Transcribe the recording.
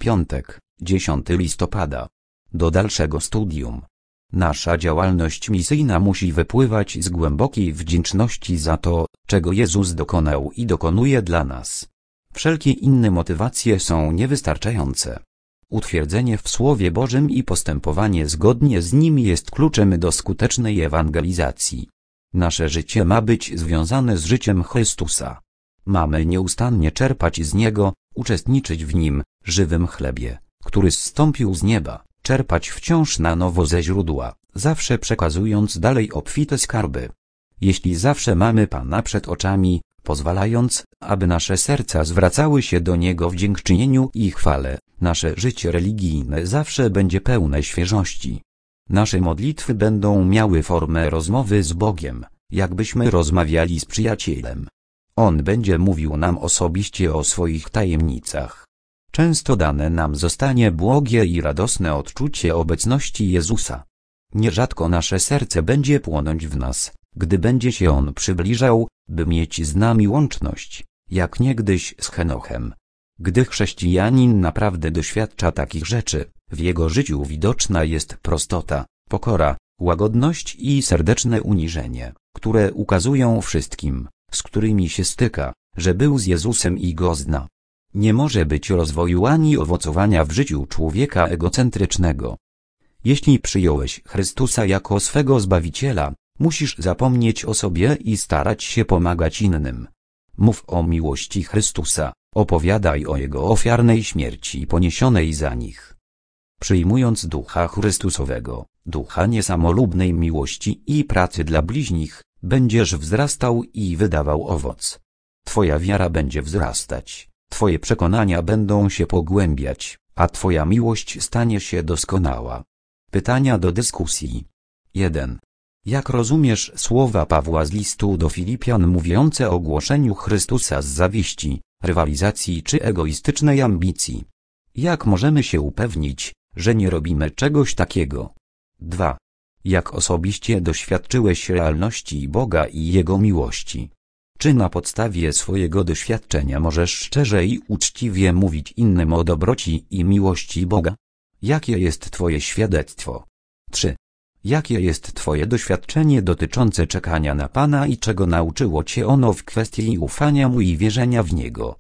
Piątek, 10 listopada. Do dalszego studium. Nasza działalność misyjna musi wypływać z głębokiej wdzięczności za to, czego Jezus dokonał i dokonuje dla nas. Wszelkie inne motywacje są niewystarczające. Utwierdzenie w Słowie Bożym i postępowanie zgodnie z nim jest kluczem do skutecznej ewangelizacji. Nasze życie ma być związane z życiem Chrystusa. Mamy nieustannie czerpać z Niego, uczestniczyć w Nim, żywym chlebie, który zstąpił z nieba, czerpać wciąż na nowo ze źródła, zawsze przekazując dalej obfite skarby. Jeśli zawsze mamy Pana przed oczami, pozwalając, aby nasze serca zwracały się do Niego w dziękczynieniu i chwale, nasze życie religijne zawsze będzie pełne świeżości. Nasze modlitwy będą miały formę rozmowy z Bogiem, jakbyśmy rozmawiali z przyjacielem. On będzie mówił nam osobiście o swoich tajemnicach. Często dane nam zostanie błogie i radosne odczucie obecności Jezusa. Nierzadko nasze serce będzie płonąć w nas, gdy będzie się On przybliżał, by mieć z nami łączność, jak niegdyś z Henochem. Gdy chrześcijanin naprawdę doświadcza takich rzeczy, w jego życiu widoczna jest prostota, pokora, łagodność i serdeczne uniżenie, które ukazują wszystkim, z którymi się styka, że był z Jezusem i Go zna. Nie może być rozwoju ani owocowania w życiu człowieka egocentrycznego. Jeśli przyjąłeś Chrystusa jako swego Zbawiciela, musisz zapomnieć o sobie i starać się pomagać innym. Mów o miłości Chrystusa, opowiadaj o Jego ofiarnej śmierci poniesionej za nich. Przyjmując Ducha Chrystusowego, Ducha niesamolubnej miłości i pracy dla bliźnich, będziesz wzrastał i wydawał owoc. Twoja wiara będzie wzrastać, Twoje przekonania będą się pogłębiać, a Twoja miłość stanie się doskonała. Pytania do dyskusji. 1. Jak rozumiesz słowa Pawła z listu do Filipian mówiące o głoszeniu Chrystusa z zawiści, rywalizacji czy egoistycznej ambicji? Jak możemy się upewnić, że nie robimy czegoś takiego? 2. Jak osobiście doświadczyłeś realności Boga i Jego miłości? Czy na podstawie swojego doświadczenia możesz szczerze i uczciwie mówić innym o dobroci i miłości Boga? Jakie jest Twoje świadectwo? 3. Jakie jest Twoje doświadczenie dotyczące czekania na Pana i czego nauczyło Cię ono w kwestii ufania Mu i wierzenia w Niego?